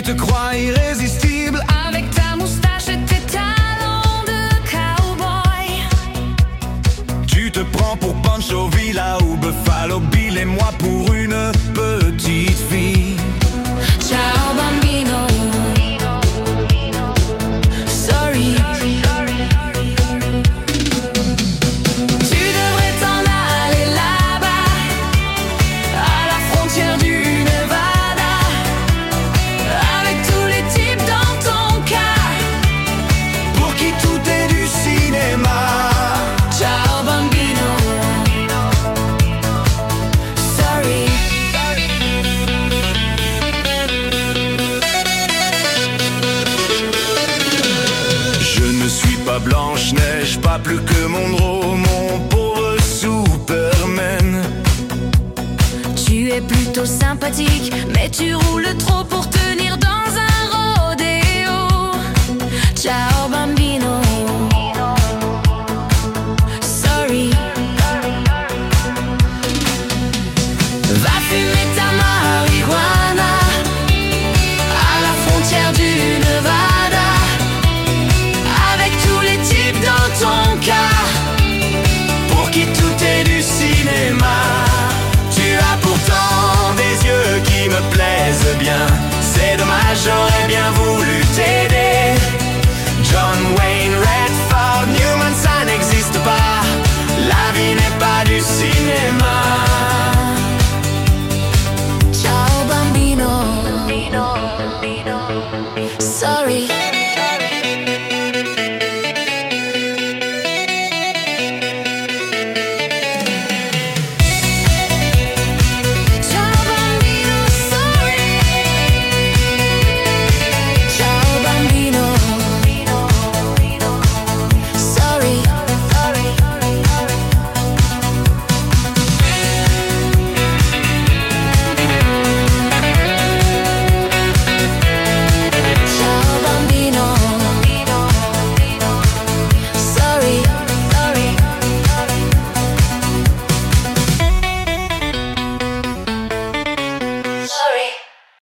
te crois irrésistible avec ta moustache et tes talons de cowboy. Tu te prends pour Pancho Villa ou Buffalo Bill et moi pour une petite fille. Ciao bambino, sorry. Tu devrais t'en aller là-bas, à la frontière du Nevada, avec tous les types dans ton cas, Pour qui tout est du cinéma. ciao bambino, sorry. Je ne suis pas Blanche-Neige, pas plus que Monroe, mon pauvre Superman. Tu es plutôt sympathique, mais tu roules trop pour tenir dans un rodéo. Ciao bambino, sorry. Va fumer ta marijuana à la frontière du Nevada, avec tous les types dans ton cas, Pour qui tout est du cinéma. Tu as pourtant des yeux qui me plaisent bien. C'est dommage, j'aurais bien voulu t'aider. John Wayne, Redford, Newman, ça n'existe pas. La vie n'est pas du cinéma. ciao bambino.